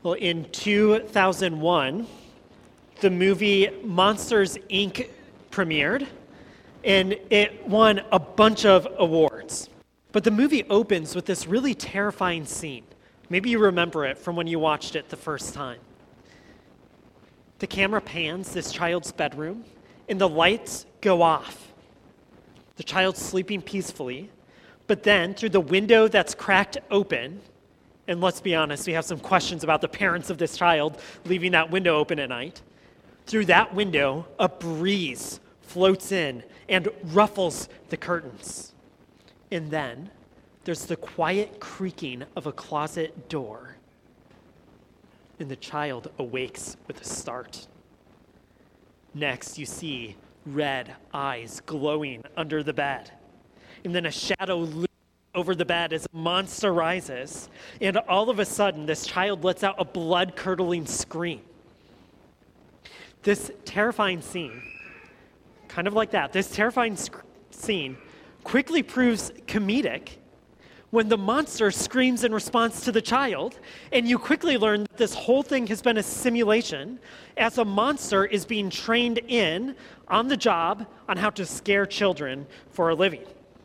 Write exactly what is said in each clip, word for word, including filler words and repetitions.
Well, in two thousand one, the movie Monsters, Incorporated premiered, and it won a bunch of awards. But the movie opens with this really terrifying scene. Maybe you remember it from when you watched it the first time. The camera pans this child's bedroom, and the lights go off. The child's sleeping peacefully, but then through the window that's cracked open, and let's be honest, we have some questions about the parents of this child leaving that window open at night. Through that window, a breeze floats in and ruffles the curtains. And then there's the quiet creaking of a closet door. And the child awakes with a start. Next, you see red eyes glowing under the bed. And then a shadow looms over the bed as a monster rises. And all of a sudden, this child lets out a blood-curdling scream. This terrifying scene, kind of like that, this terrifying sc- scene quickly proves comedic when the monster screams in response to the child, and you quickly learn that this whole thing has been a simulation as a monster is being trained in on the job on how to scare children for a living.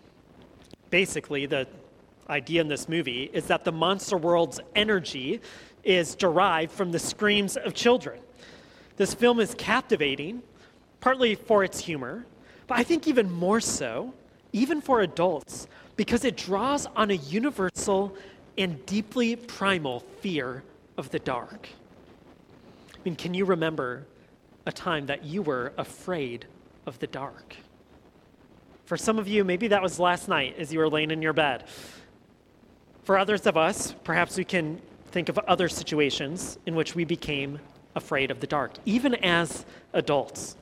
Basically, the idea in this movie is that the monster world's energy is derived from the screams of children. This film is captivating, partly for its humor, but I think even more so, even for adults, because it draws on a universal and deeply primal fear of the dark. I mean, can you remember a time that you were afraid of the dark? For some of you, maybe that was last night as you were laying in your bed. For others of us, perhaps we can think of other situations in which we became afraid of the dark, even as adults.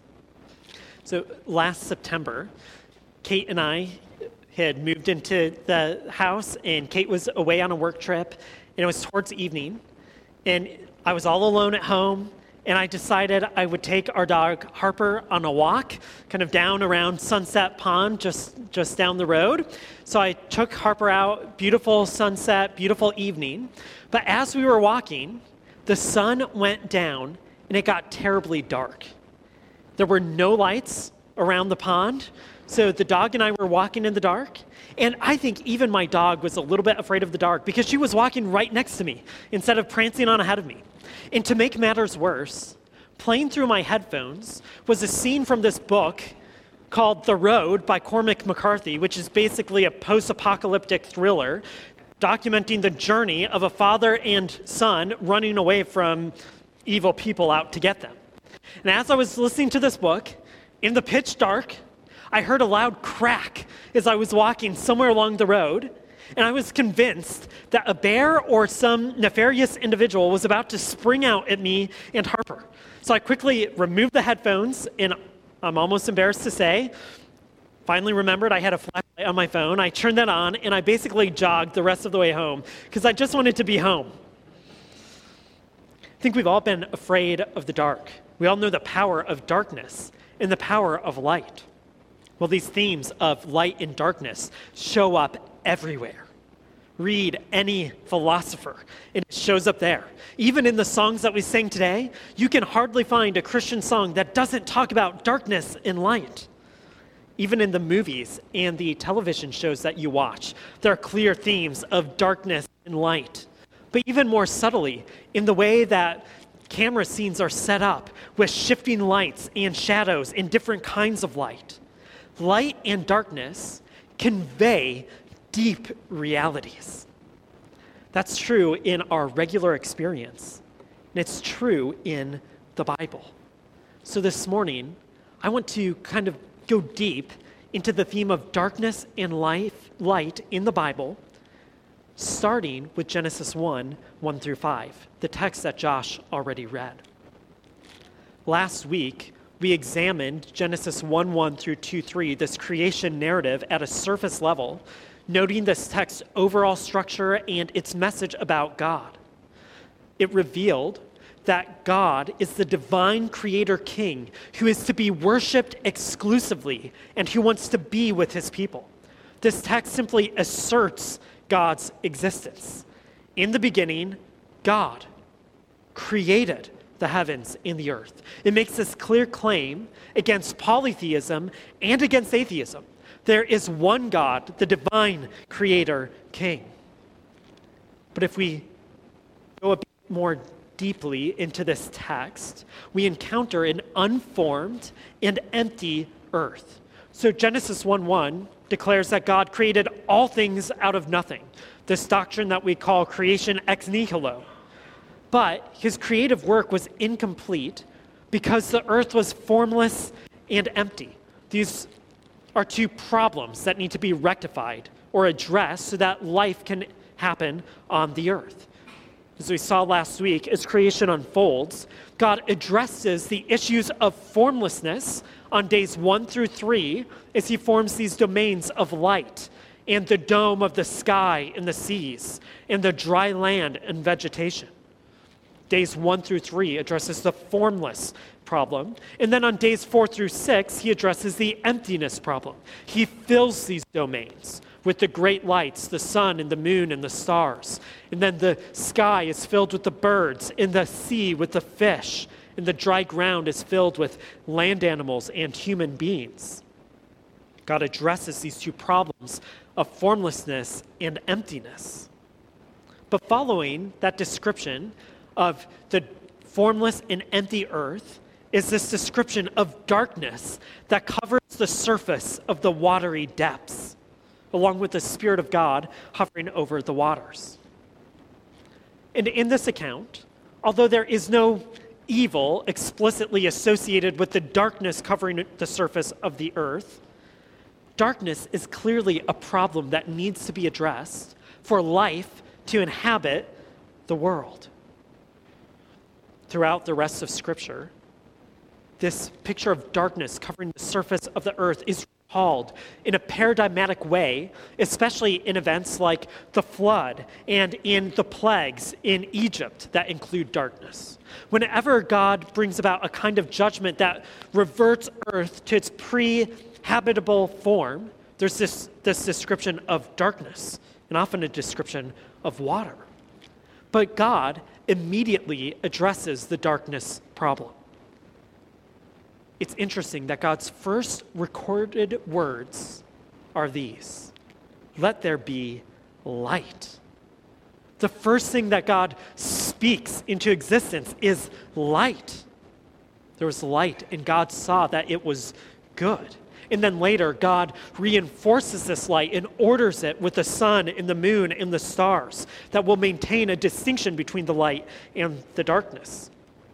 So last September, Kate and I had moved into the house, and Kate was away on a work trip, and it was towards evening, and I was all alone at home, and I decided I would take our dog Harper on a walk, kind of down around Sunset Pond, just, just down the road. So I took Harper out, beautiful sunset, beautiful evening. But as we were walking, the sun went down, and it got terribly dark. There were no lights around the pond, so the dog and I were walking in the dark, and I think even my dog was a little bit afraid of the dark because she was walking right next to me instead of prancing on ahead of me. And to make matters worse, playing through my headphones was a scene from this book called The Road by Cormac McCarthy, which is basically a post-apocalyptic thriller documenting the journey of a father and son running away from evil people out to get them. And as I was listening to this book, in the pitch dark, I heard a loud crack as I was walking somewhere along the road, and I was convinced that a bear or some nefarious individual was about to spring out at me and Harper. So I quickly removed the headphones, and I'm almost embarrassed to say, finally remembered I had a flashlight on my phone. I turned that on, and I basically jogged the rest of the way home because I just wanted to be home. I think we've all been afraid of the dark. We all know the power of darkness and the power of light. Well, these themes of light and darkness show up everywhere. Read any philosopher, and it shows up there. Even in the songs that we sang today, you can hardly find a Christian song that doesn't talk about darkness and light. Even in the movies and the television shows that you watch, there are clear themes of darkness and light. But even more subtly, in the way that camera scenes are set up with shifting lights and shadows and different kinds of light. Light and darkness convey deep realities. That's true in our regular experience, and it's true in the Bible. So this morning, I want to kind of go deep into the theme of darkness and life, light in the Bible, starting with Genesis one, one through five, the text that Josh already read. Last week, we examined Genesis one, one through two, three, this creation narrative at a surface level, noting this text's overall structure and its message about God. It revealed that God is the divine creator king who is to be worshiped exclusively and who wants to be with his people. This text simply asserts God's existence. In the beginning, God. created the heavens and the earth. It makes this clear claim against polytheism and against atheism. There is one God, the divine creator king. But if we go a bit more deeply into this text, we encounter an unformed and empty earth. So Genesis one one declares that God created all things out of nothing, this doctrine that we call creation ex nihilo. But his creative work was incomplete because the earth was formless and empty. These are two problems that need to be rectified or addressed so that life can happen on the earth. As we saw last week, as creation unfolds, God addresses the issues of formlessness on days one through three as he forms these domains of light and the dome of the sky and the seas and the dry land and vegetation. Days one through three addresses the formless problem. And then on days four through six, he addresses the emptiness problem. He fills these domains with the great lights, the sun and the moon and the stars. And then the sky is filled with the birds, and the sea with the fish, and the dry ground is filled with land animals and human beings. God addresses these two problems of formlessness and emptiness. But following that description of the formless and empty earth is this description of darkness that covers the surface of the watery depths, along with the Spirit of God hovering over the waters. And in this account, although there is no evil explicitly associated with the darkness covering the surface of the earth, darkness is clearly a problem that needs to be addressed for life to inhabit the world. Throughout the rest of Scripture, this picture of darkness covering the surface of the earth is recalled in a paradigmatic way, especially in events like the flood and in the plagues in Egypt that include darkness. Whenever God brings about a kind of judgment that reverts earth to its pre-habitable form, there's this, this description of darkness and often a description of water. But God immediately addresses the darkness problem. It's interesting that God's first recorded words are these: let there be light. The first thing that God speaks into existence is light. There was light, and God saw that it was good. And then later, God reinforces this light and orders it with the sun and the moon and the stars that will maintain a distinction between the light and the darkness.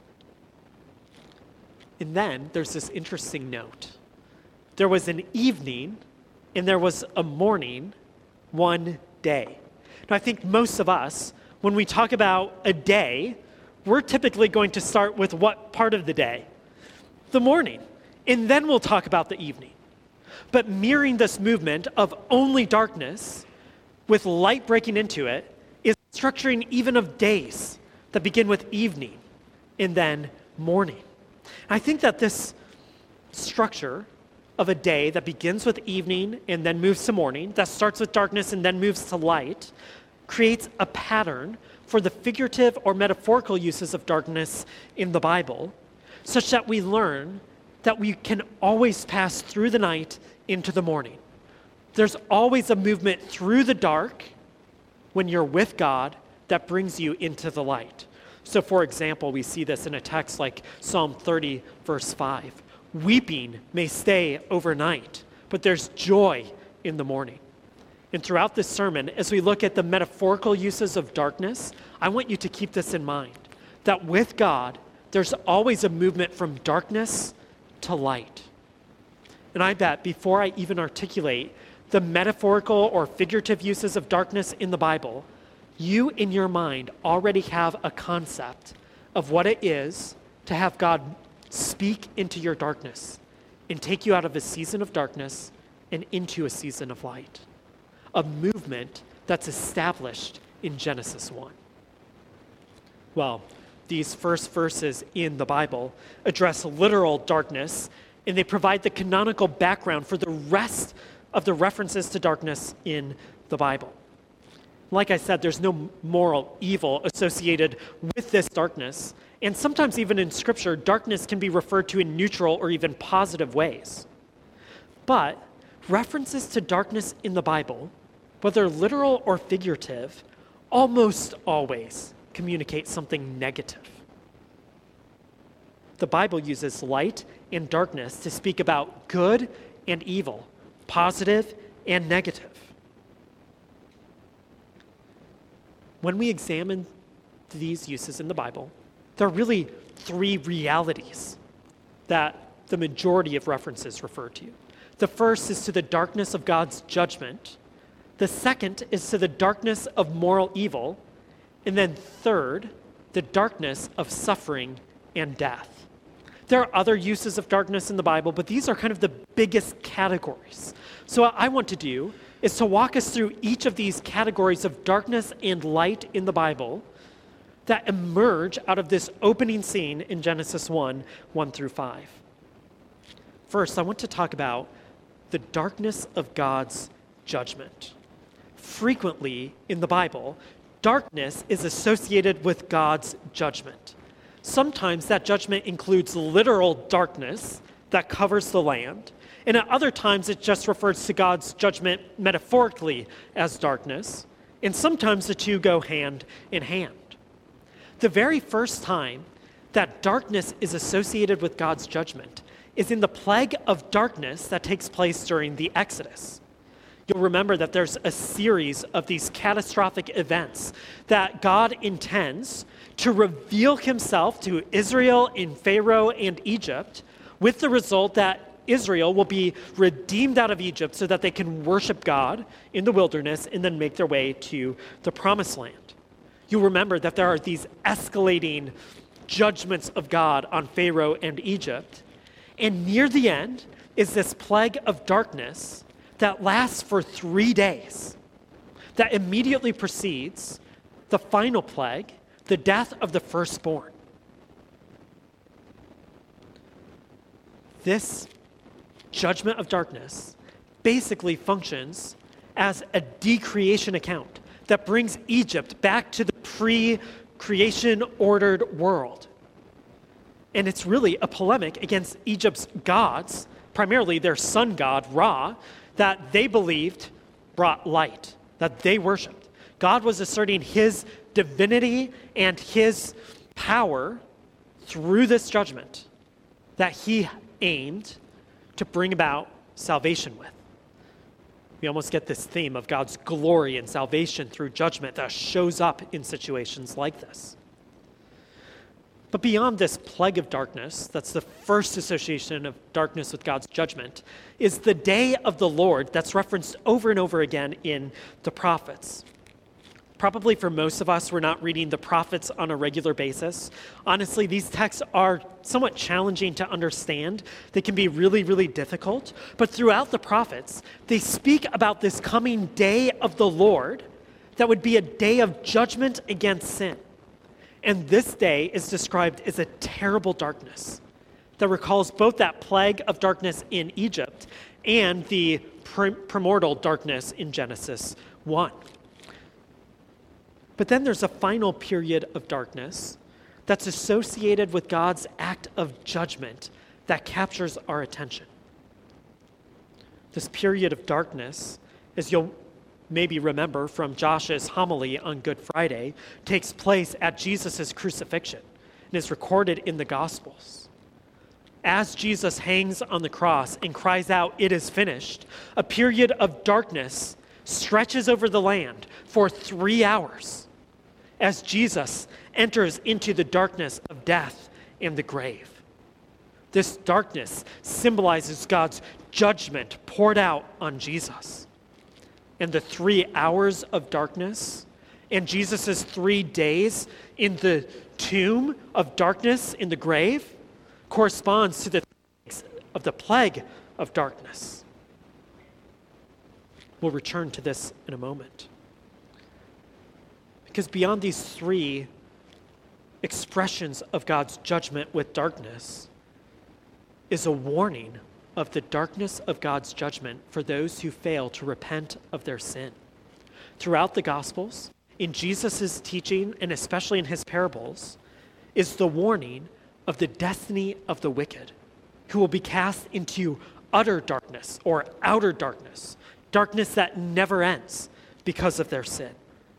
And then there's this interesting note. There was an evening and there was a morning one day. Now, I think most of us, when we talk about a day, we're typically going to start with what part of the day? The morning. And then we'll talk about the evening. But mirroring this movement of only darkness with light breaking into it is structuring even of days that begin with evening and then morning. I think that this structure of a day that begins with evening and then moves to morning, that starts with darkness and then moves to light, creates a pattern for the figurative or metaphorical uses of darkness in the Bible, such that we learn that we can always pass through the night into the morning. There's always a movement through the dark when you're with God that brings you into the light. So, for example, we see this in a text like Psalm thirty, verse five. Weeping may stay overnight, but there's joy in the morning. And throughout this sermon, as we look at the metaphorical uses of darkness, I want you to keep this in mind, that with God, there's always a movement from darkness to light. And I bet before I even articulate the metaphorical or figurative uses of darkness in the Bible, you in your mind already have a concept of what it is to have God speak into your darkness and take you out of a season of darkness and into a season of light. A movement that's established in Genesis one. Well, these first verses in the Bible address literal darkness, and they provide the canonical background for the rest of the references to darkness in the Bible. Like I said, there's no moral evil associated with this darkness. And sometimes even in Scripture, darkness can be referred to in neutral or even positive ways. But references to darkness in the Bible, whether literal or figurative, almost always communicate something negative. The Bible uses light and darkness to speak about good and evil, positive and negative. When we examine these uses in the Bible, there are really three realities that the majority of references refer to. The first is to the darkness of God's judgment. The second is to the darkness of moral evil. And then third, the darkness of suffering and death. There are other uses of darkness in the Bible, but these are kind of the biggest categories. So what I want to do is to walk us through each of these categories of darkness and light in the Bible that emerge out of this opening scene in Genesis one, one through five. First, I want to talk about the darkness of God's judgment. Frequently in the Bible, darkness is associated with God's judgment. Sometimes that judgment includes literal darkness that covers the land, and at other times it just refers to God's judgment metaphorically as darkness, and sometimes the two go hand in hand. The very first time that darkness is associated with God's judgment is in the plague of darkness that takes place during the Exodus. You'll remember that there's a series of these catastrophic events that God intends to reveal himself to Israel in Pharaoh and Egypt, with the result that Israel will be redeemed out of Egypt so that they can worship God in the wilderness and then make their way to the promised land. You'll remember that there are these escalating judgments of God on Pharaoh and Egypt. And near the end is this plague of darkness that lasts for three days, that immediately precedes the final plague, the death of the firstborn. This judgment of darkness basically functions as a decreation account that brings Egypt back to the pre-creation ordered world. And it's really a polemic against Egypt's gods, primarily their sun god, Ra, that they believed brought light, that they worshiped. God was asserting his divinity and his power through this judgment that he aimed to bring about salvation with. We almost get this theme of God's glory and salvation through judgment that shows up in situations like this. But beyond this plague of darkness, that's the first association of darkness with God's judgment, is the day of the Lord that's referenced over and over again in the prophets. Probably for most of us, we're not reading the prophets on a regular basis. Honestly, these texts are somewhat challenging to understand. They can be really, really difficult. But throughout the prophets, they speak about this coming day of the Lord that would be a day of judgment against sin. And this day is described as a terrible darkness that recalls both that plague of darkness in Egypt and the primordial darkness in Genesis one. But then there's a final period of darkness that's associated with God's act of judgment that captures our attention. This period of darkness, as you'll maybe remember from Josh's homily on Good Friday, takes place at Jesus' crucifixion and is recorded in the Gospels. As Jesus hangs on the cross and cries out, "It is finished," a period of darkness stretches over the land for three hours as Jesus enters into the darkness of death and the grave. This darkness symbolizes God's judgment poured out on Jesus. And the three hours of darkness and Jesus' three days in the tomb of darkness in the grave corresponds to the of the plague of darkness. We'll return to this in a moment. Because beyond these three expressions of God's judgment with darkness is a warning of the darkness of God's judgment for those who fail to repent of their sin. throughout the Gospels, in Jesus' teaching, and especially in his parables, is the warning of the destiny of the wicked, who will be cast into utter darkness or outer darkness, darkness that never ends because of their sin.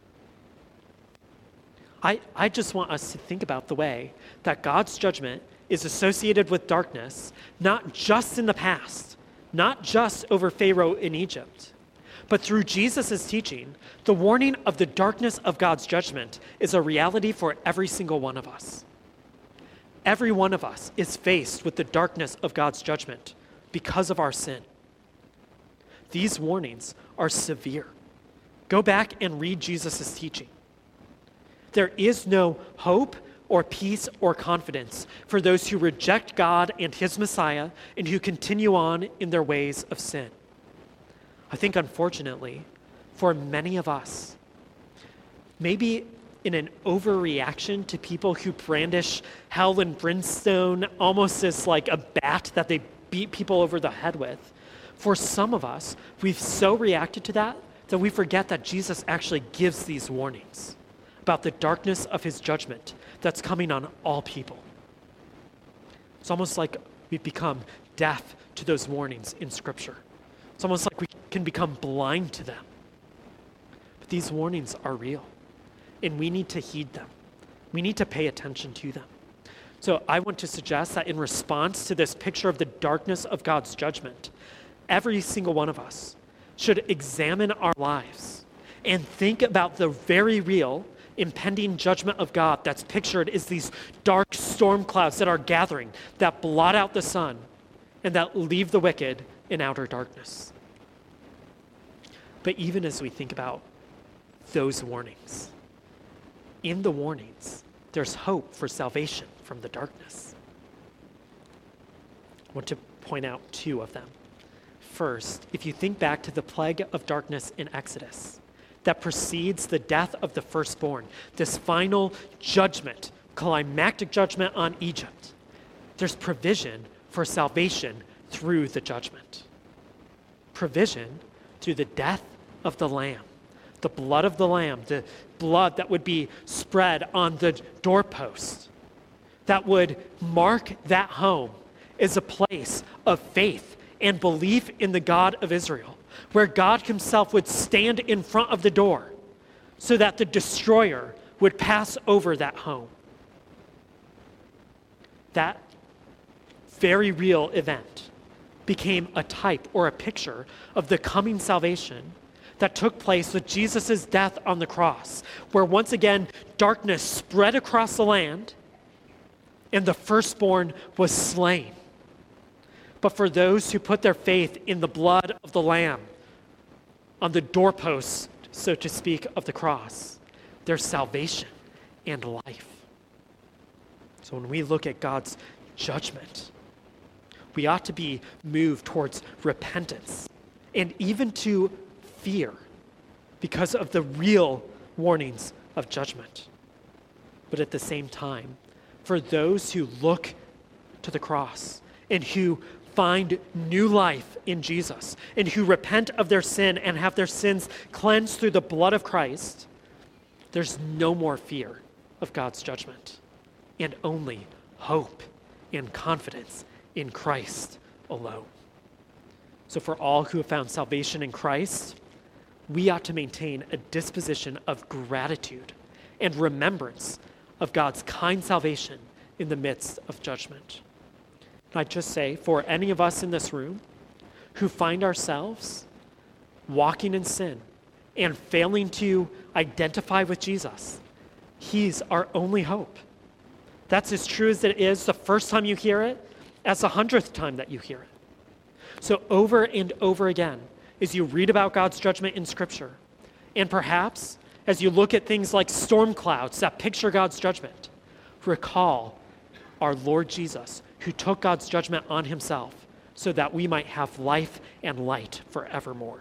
I, I just want us to think about the way that God's judgment is associated with darkness, not just in the past, not just over Pharaoh in Egypt, but through Jesus' teaching, the warning of the darkness of God's judgment is a reality for every single one of us. Every one of us is faced with the darkness of God's judgment because of our sin. These warnings are severe. Go back and read Jesus' teaching. There is no hope or peace or confidence for those who reject God and his Messiah and who continue on in their ways of sin. I think, unfortunately, for many of us, maybe in an overreaction to people who brandish hell and brimstone almost as like a bat that they beat people over the head with, for some of us, we've so reacted to that that we forget that Jesus actually gives these warnings about the darkness of his judgment that's coming on all people. It's almost like we've become deaf to those warnings in Scripture. It's almost like we can become blind to them. But these warnings are real, and we need to heed them. We need to pay attention to them. So I want to suggest that in response to this picture of the darkness of God's judgment, every single one of us should examine our lives and think about the very real impending judgment of God that's pictured as these dark storm clouds that are gathering, that blot out the sun, and that leave the wicked in outer darkness. But even as we think about those warnings, in the warnings, there's hope for salvation from the darkness. I want to point out two of them. First, if you think back to the plague of darkness in Exodus, that precedes the death of the firstborn, this final judgment, climactic judgment on Egypt, there's provision for salvation through the judgment. Provision through the death of the Lamb, the blood of the Lamb, the blood that would be spread on the doorpost, that would mark that home as a place of faith and belief in the God of Israel, where God himself would stand in front of the door so that the destroyer would pass over that home. That very real event became a type or a picture of the coming salvation that took place with Jesus' death on the cross, where once again darkness spread across the land and the firstborn was slain. But for those who put their faith in the blood of the Lamb on the doorpost, so to speak, of the cross, there's salvation and life. So when we look at God's judgment, we ought to be moved towards repentance and even to fear because of the real warnings of judgment. But at the same time, for those who look to the cross and who find new life in Jesus and who repent of their sin and have their sins cleansed through the blood of Christ, there's no more fear of God's judgment and only hope and confidence in Christ alone. So for all who have found salvation in Christ, we ought to maintain a disposition of gratitude and remembrance of God's kind salvation in the midst of judgment. And I'd just say, for any of us in this room who find ourselves walking in sin and failing to identify with Jesus, he's our only hope. That's as true as it is the first time you hear it, as the hundredth time that you hear it. So over and over again, as you read about God's judgment in Scripture, and perhaps as you look at things like storm clouds that picture God's judgment, recall our Lord Jesus, who took God's judgment on himself so that we might have life and light forevermore.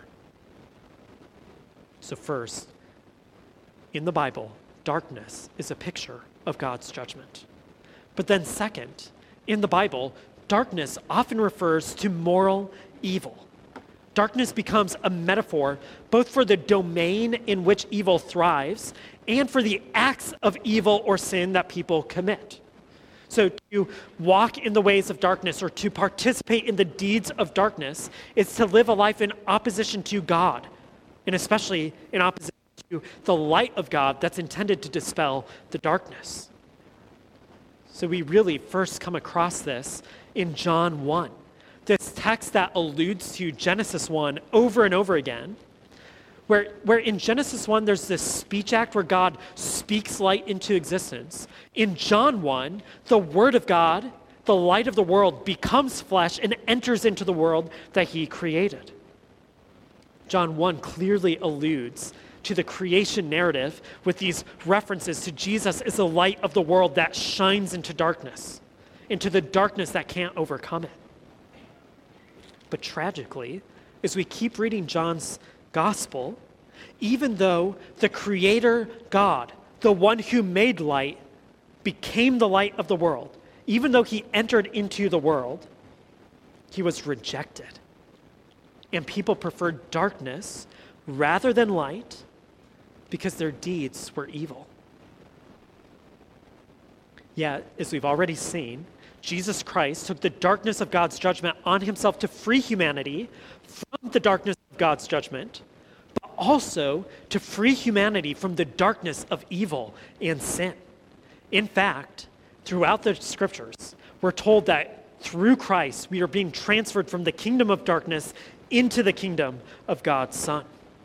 So first, in the Bible, darkness is a picture of God's judgment. But then second, in the Bible, darkness often refers to moral evil. darkness becomes a metaphor both for the domain in which evil thrives and for the acts of evil or sin that people commit. So to walk in the ways of darkness or to participate in the deeds of darkness is to live a life in opposition to God, and especially in opposition to the light of God that's intended to dispel the darkness. So we really first come across this in John one, this text that alludes to Genesis one over and over again, where, where in Genesis one, there's this speech act where God speaks light into existence. In John one, the Word of God, the light of the world, becomes flesh and enters into the world that he created. John one clearly alludes to the creation narrative with these references to Jesus as the light of the world that shines into darkness, into the darkness that can't overcome it. But tragically, as we keep reading John's gospel, even though the creator God, the one who made light, became the light of the world, even though he entered into the world, he was rejected. And people preferred darkness rather than light because their deeds were evil. Yet, as we've already seen, Jesus Christ took the darkness of God's judgment on himself to free humanity from the darkness of God's judgment, but also to free humanity from the darkness of evil and sin. In fact, throughout the scriptures, we're told that through Christ, we are being transferred from the kingdom of darkness into the kingdom of God's Son.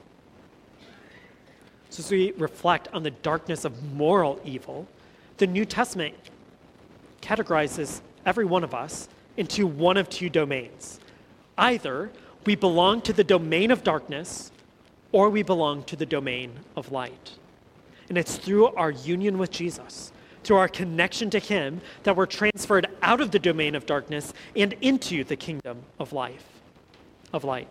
So as we reflect on the darkness of moral evil, the New Testament categorizes every one of us into one of two domains. Either we belong to the domain of darkness, or we belong to the domain of light. And it's through our union with Jesus, through our connection to him, that we're transferred out of the domain of darkness and into the kingdom of life, of light.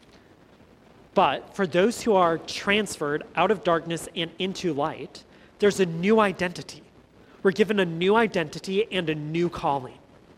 But for those who are transferred out of darkness and into light, there's a new identity. We're given a new identity and a new calling.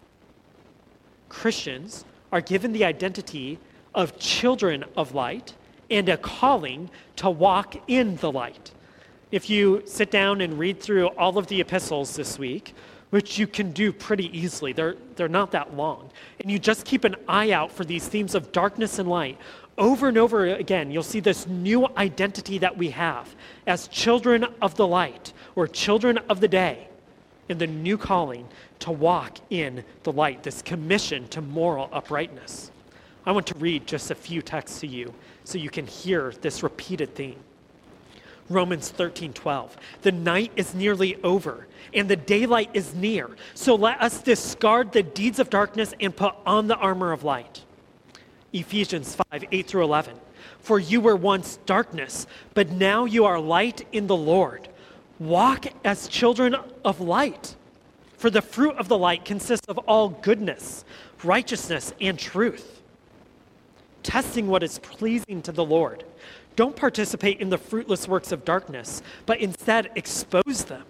Christians are given the identity of children of light and a calling to walk in the light. If you sit down and read through all of the epistles this week, which you can do pretty easily, they're, they're not that long, and you just keep an eye out for these themes of darkness and light, over and over again, you'll see this new identity that we have as children of the light or children of the day, and the new calling to walk in the light, this commission to moral uprightness. I want to read just a few texts to you so you can hear this repeated theme. Romans thirteen twelve. The night is nearly over, and the daylight is near. So let us discard the deeds of darkness and put on the armor of light. Ephesians five eight through eleven. For you were once darkness, but now you are light in the Lord. Walk as children of light. For the fruit of the light consists of all goodness, righteousness, and truth, testing what is pleasing to the Lord. Don't participate in the fruitless works of darkness, but instead expose them.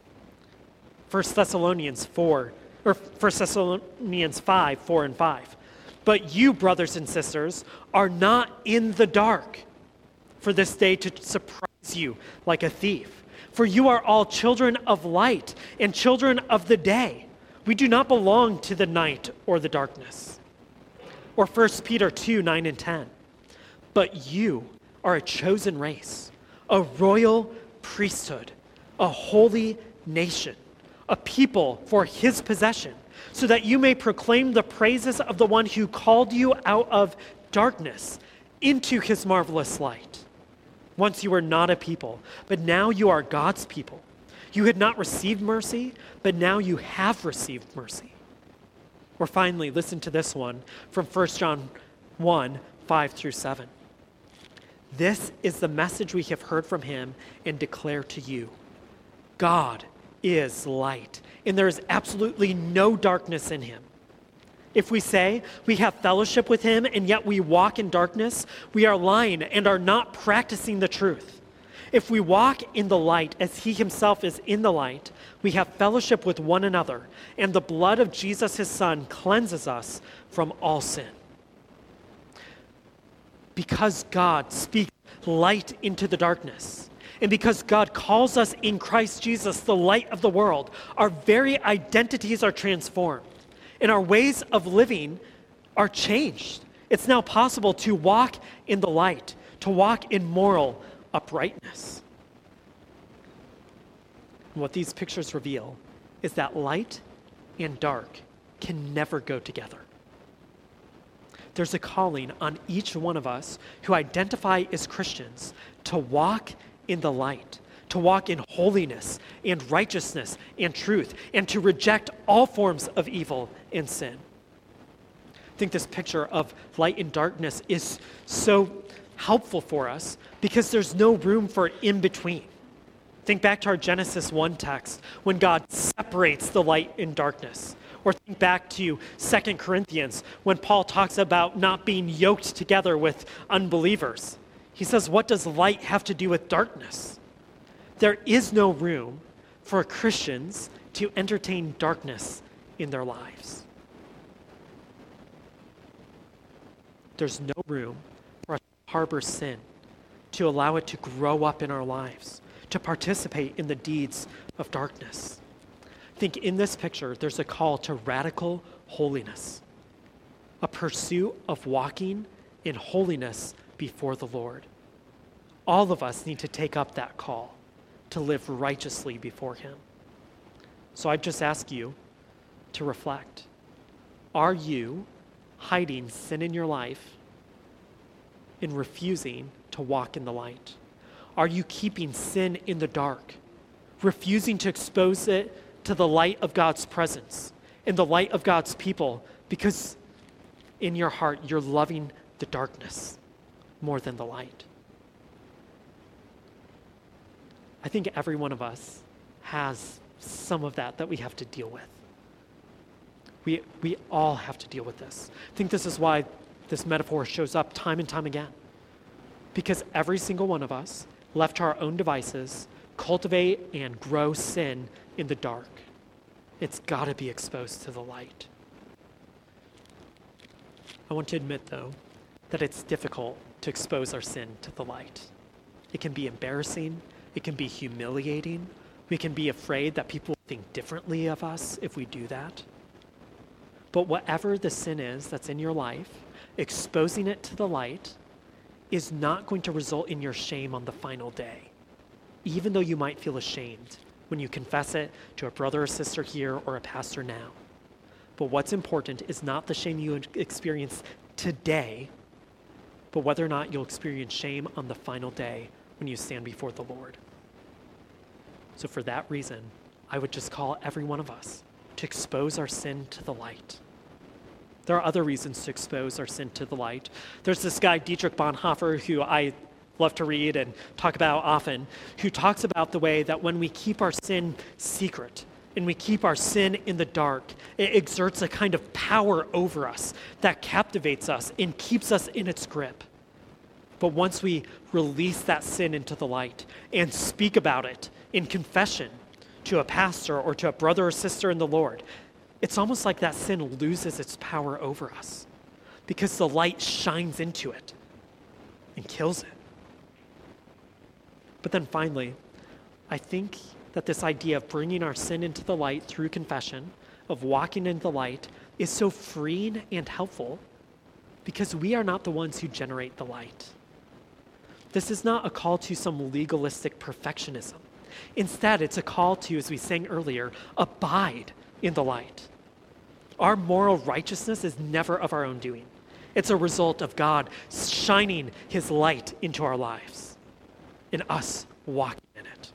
First Thessalonians four, or First Thessalonians five, four and five. But you, brothers and sisters, are not in the dark for this day to surprise you like a thief. For you are all children of light and children of the day. We do not belong to the night or the darkness. Or First Peter two, nine and ten. But you are a chosen race, a royal priesthood, a holy nation, a people for his possession, so that you may proclaim the praises of the one who called you out of darkness into his marvelous light. Once you were not a people, but now you are God's people. You had not received mercy, but now you have received mercy. Or finally, listen to this one from First John one, five through seven. This is the message we have heard from him and declare to you. God is light, and there is absolutely no darkness in him. If we say we have fellowship with him and yet we walk in darkness, we are lying and are not practicing the truth. If we walk in the light as he himself is in the light, we have fellowship with one another, and the blood of Jesus his son cleanses us from all sin. because God speaks light into the darkness, and because God calls us in Christ Jesus the light of the world, our very identities are transformed, and our ways of living are changed. It's now possible to walk in the light, to walk in moral uprightness. And what these pictures reveal is that light and dark can never go together. There's a calling on each one of us who identify as Christians to walk in the light, to walk in holiness and righteousness and truth, and to reject all forms of evil and sin. I think this picture of light and darkness is so helpful for us because there's no room for in between. Think back to our Genesis one text when God separates the light and darkness. Or think back to Second Corinthians when Paul talks about not being yoked together with unbelievers. He says, what does light have to do with darkness? There is no room for Christians to entertain darkness in their lives. There's no room for us to harbor sin, to allow it to grow up in our lives, to participate in the deeds of darkness. I think in this picture, there's a call to radical holiness, a pursuit of walking in holiness before the Lord. All of us need to take up that call to live righteously before Him. So I just ask you to reflect. Are you hiding sin in your life and refusing to walk in the light? Are you keeping sin in the dark, refusing to expose it to the light of God's presence, in the light of God's people, because in your heart you're loving the darkness more than the light? I think every one of us has some of that that we have to deal with. We, we all have to deal with this. I think this is why this metaphor shows up time and time again. Because every single one of us, left to our own devices, cultivate and grow sin in the dark. It's got to be exposed to the light. I want to admit, though, that it's difficult to expose our sin to the light. It can be embarrassing. It can be humiliating. We can be afraid that people think differently of us if we do that. But whatever the sin is that's in your life, exposing it to the light is not going to result in your shame on the final day, even though you might feel ashamed when you confess it to a brother or sister here or a pastor now. But what's important is not the shame you experience today, but whether or not you'll experience shame on the final day when you stand before the Lord. So for that reason, I would just call every one of us to expose our sin to the light. There are other reasons to expose our sin to the light. There's this guy, Dietrich Bonhoeffer, who I love to read and talk about often, who talks about the way that when we keep our sin secret and we keep our sin in the dark, it exerts a kind of power over us that captivates us and keeps us in its grip. But once we release that sin into the light and speak about it in confession to a pastor or to a brother or sister in the Lord, it's almost like that sin loses its power over us because the light shines into it and kills it. But then finally, I think that this idea of bringing our sin into the light through confession, of walking in the light, is so freeing and helpful because we are not the ones who generate the light. This is not a call to some legalistic perfectionism. Instead, it's a call to, as we sang earlier, abide in the light. Our moral righteousness is never of our own doing. It's a result of God shining His light into our lives and us walking in it.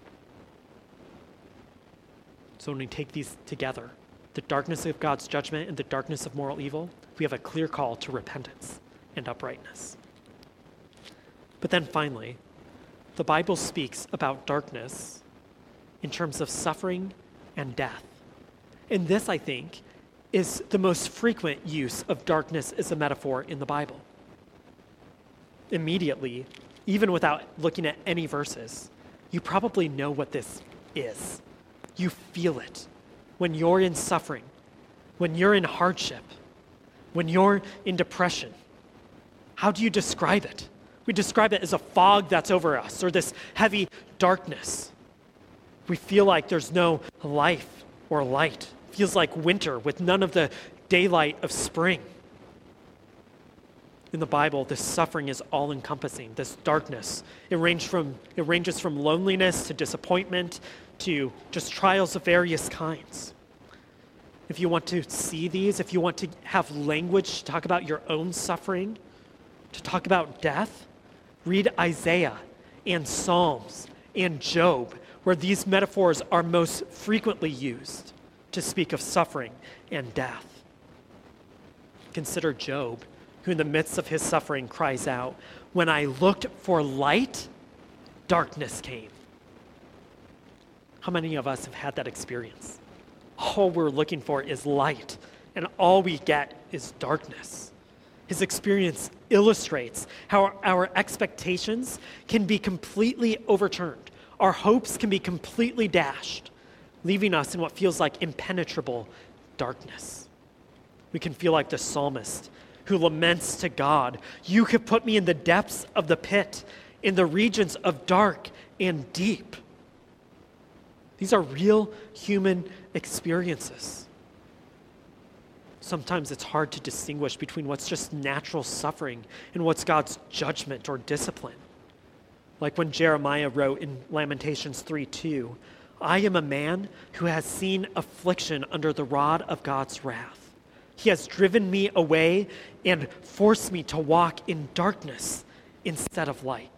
So when we take these together, the darkness of God's judgment and the darkness of moral evil, we have a clear call to repentance and uprightness. But then finally, the Bible speaks about darkness in terms of suffering and death. And this, I think, is the most frequent use of darkness as a metaphor in the Bible. Immediately, even without looking at any verses, you probably know what this is. You feel it when you're in suffering, when you're in hardship, when you're in depression. how do you describe it? We describe it as a fog that's over us, or this heavy darkness. We feel like there's no life or light. It feels like winter with none of the daylight of spring. In the Bible, this suffering is all-encompassing, this darkness. It, range from, it ranges from loneliness to disappointment to just trials of various kinds. If you want to see these, if you want to have language to talk about your own suffering, to talk about death, read Isaiah and Psalms and Job, where these metaphors are most frequently used to speak of suffering and death. Consider Job, who in the midst of his suffering cries out, "When I looked for light, darkness came." How many of us have had that experience? All we're looking for is light, and all we get is darkness. His experience illustrates how our expectations can be completely overturned. Our hopes can be completely dashed, leaving us in what feels like impenetrable darkness. We can feel like the psalmist who laments to God, "You could put me in the depths of the pit, in the regions of dark and deep." These are real human experiences. Sometimes it's hard to distinguish between what's just natural suffering and what's God's judgment or discipline. Like when Jeremiah wrote in Lamentations three two, "I am a man who has seen affliction under the rod of God's wrath. He has driven me away and forced me to walk in darkness instead of light."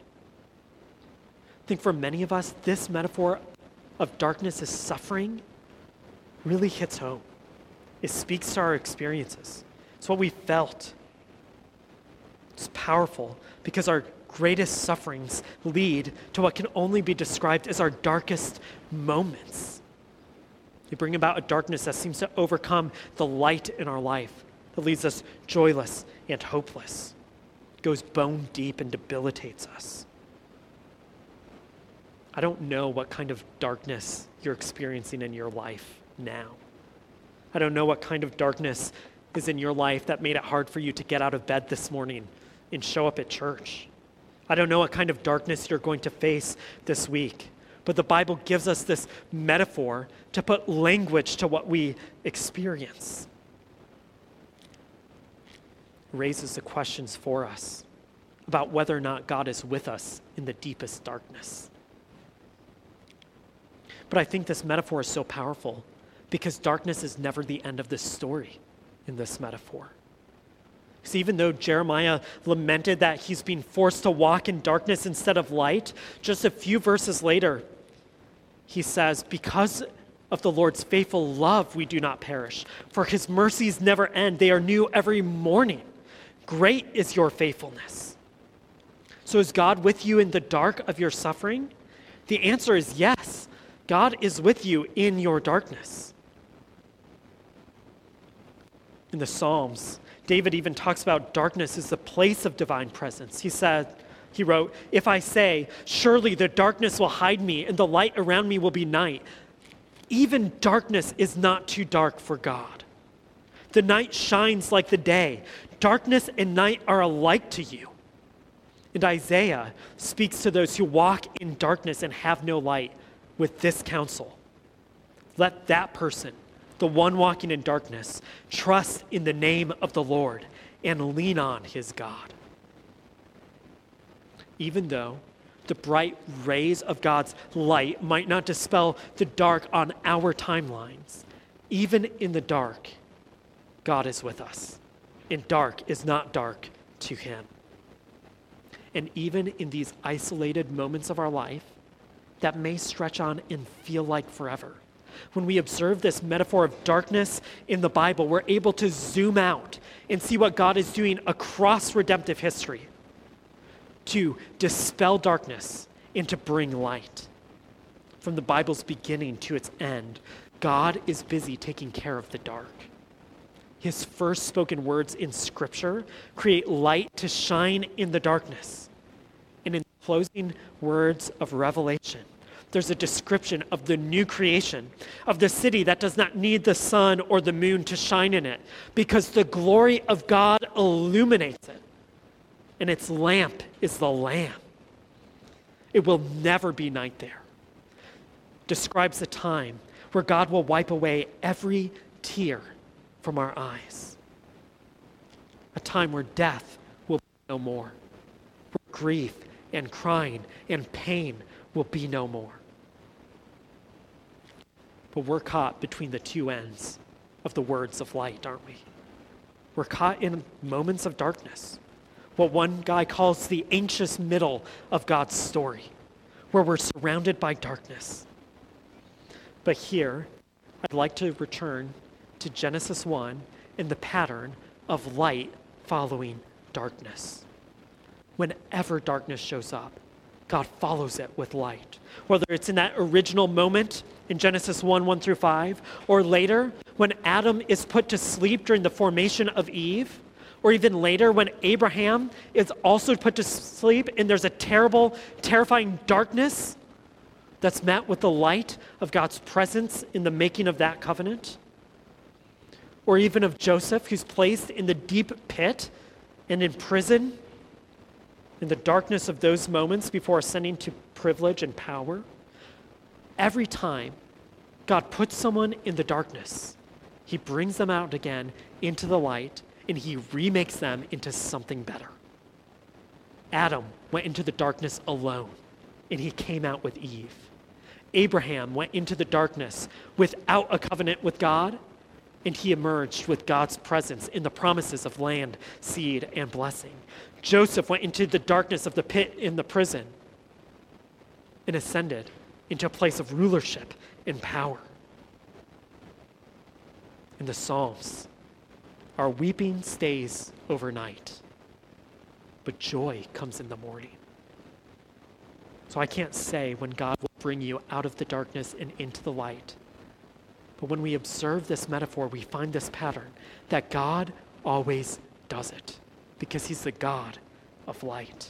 I think for many of us, this metaphor of darkness as suffering really hits home. It speaks to our experiences. It's what we felt. It's powerful because our greatest sufferings lead to what can only be described as our darkest moments. They bring about a darkness that seems to overcome the light in our life, that leaves us joyless and hopeless. It goes bone deep and debilitates us. I don't know what kind of darkness you're experiencing in your life now. I don't know what kind of darkness is in your life that made it hard for you to get out of bed this morning and show up at church. I don't know what kind of darkness you're going to face this week. But the Bible gives us this metaphor to put language to what we experience. It raises the questions for us about whether or not God is with us in the deepest darkness. But I think this metaphor is so powerful because darkness is never the end of the story in this metaphor. So even though Jeremiah lamented that he's being forced to walk in darkness instead of light, just a few verses later, he says, "Because of the Lord's faithful love, we do not perish, for his mercies never end. They are new every morning. Great is your faithfulness." So is God with you in the dark of your suffering? The answer is yes. God is with you in your darkness. In the Psalms, David even talks about darkness as the place of divine presence. He said, he wrote, "If I say, surely the darkness will hide me and the light around me will be night, even darkness is not too dark for God. The night shines like the day. Darkness and night are alike to you." And Isaiah speaks to those who walk in darkness and have no light with this counsel: let that person, the one walking in darkness, trust in the name of the Lord and lean on his God. Even though the bright rays of God's light might not dispel the dark on our timelines, even in the dark, God is with us, and dark is not dark to him. And even in these isolated moments of our life that may stretch on and feel like forever, when we observe this metaphor of darkness in the Bible, we're able to zoom out and see what God is doing across redemptive history to dispel darkness and to bring light. From the Bible's beginning to its end, God is busy taking care of the dark. His first spoken words in Scripture create light to shine in the darkness. And in the closing words of Revelation, there's a description of the new creation, of the city that does not need the sun or the moon to shine in it, because the glory of God illuminates it. and its lamp is the Lamb. It will never be night there. Describes a time where God will wipe away every tear from our eyes. A time where death will be no more. Where grief and crying and pain will be no more. But we're caught between the two ends of the words of light, aren't we? We're caught in moments of darkness, what one guy calls the anxious middle of God's story, where we're surrounded by darkness. But here, I'd like to return to Genesis one and the pattern of light following darkness. Whenever darkness shows up, God follows it with light. Whether it's in that original moment in Genesis one, one through five, or later when Adam is put to sleep during the formation of Eve, or even later when Abraham is also put to sleep and there's a terrible, terrifying darkness that's met with the light of God's presence in the making of that covenant. Or even of Joseph, who's placed in the deep pit and in prison in the darkness of those moments before ascending to privilege and power. Every time God puts someone in the darkness, he brings them out again into the light, and he remakes them into something better. Adam went into the darkness alone, and he came out with Eve. Abraham went into the darkness without a covenant with God, and he emerged with God's presence in the promises of land, seed, and blessing. Joseph went into the darkness of the pit in the prison and ascended into a place of rulership and power. In the Psalms, our weeping stays overnight, but joy comes in the morning. So I can't say when God will bring you out of the darkness and into the light. But when we observe this metaphor, we find this pattern that God always does it because he's the God of light.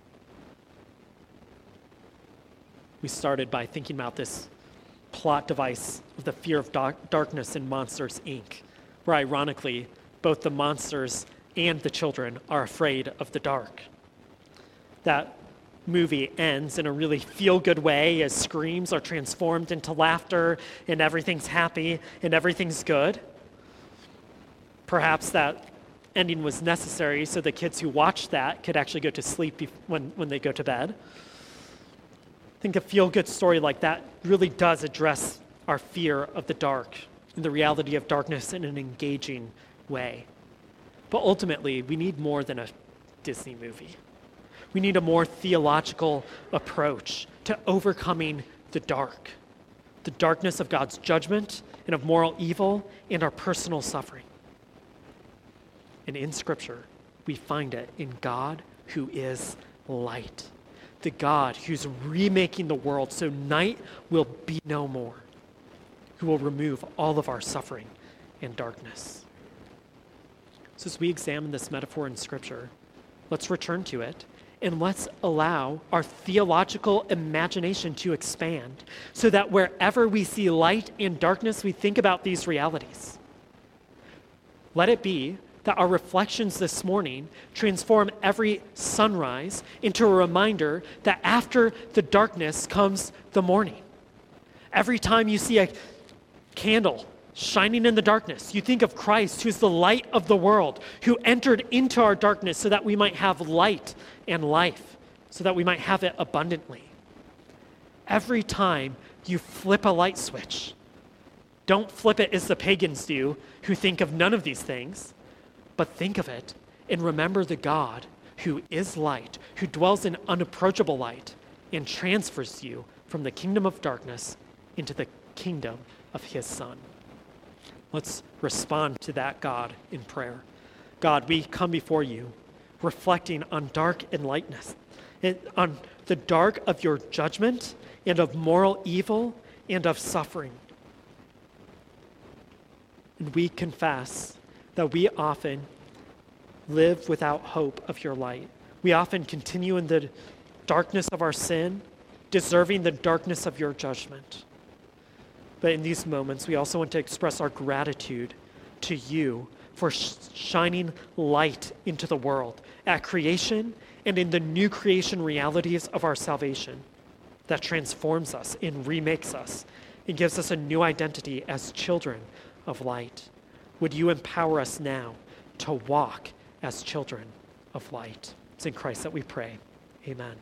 We started by thinking about this plot device of the fear of dark- darkness in Monsters, Incorporated, where ironically, both the monsters and the children are afraid of the dark. That movie ends in a really feel-good way as screams are transformed into laughter and everything's happy and everything's good. Perhaps that ending was necessary so the kids who watched that could actually go to sleep bef- when, when they go to bed. I think a feel-good story like that really does address our fear of the dark and the reality of darkness in an engaging way. But ultimately, we need more than a Disney movie. We need a more theological approach to overcoming the dark, the darkness of God's judgment and of moral evil and our personal suffering. And in Scripture, we find it in God who is light, the God who's remaking the world so night will be no more, who will remove all of our suffering and darkness. So as we examine this metaphor in Scripture, let's return to it. And let's allow our theological imagination to expand so that wherever we see light and darkness, we think about these realities. Let it be that our reflections this morning transform every sunrise into a reminder that after the darkness comes the morning. Every time you see a candle shining in the darkness, you think of Christ, who's the light of the world, who entered into our darkness so that we might have light and life, so that we might have it abundantly. Every time you flip a light switch, don't flip it as the pagans do, who think of none of these things, but think of it and remember the God who is light, who dwells in unapproachable light, and transfers you from the kingdom of darkness into the kingdom of his Son. Let's respond to that God in prayer. God, we come before you, reflecting on dark and lightness, and on the dark of your judgment and of moral evil and of suffering. And we confess that we often live without hope of your light. We often continue in the darkness of our sin, deserving the darkness of your judgment. But in these moments, we also want to express our gratitude to you for sh- shining light into the world at creation and in the new creation realities of our salvation that transforms us and remakes us and gives us a new identity as children of light. Would you empower us now to walk as children of light? It's in Christ that we pray. Amen.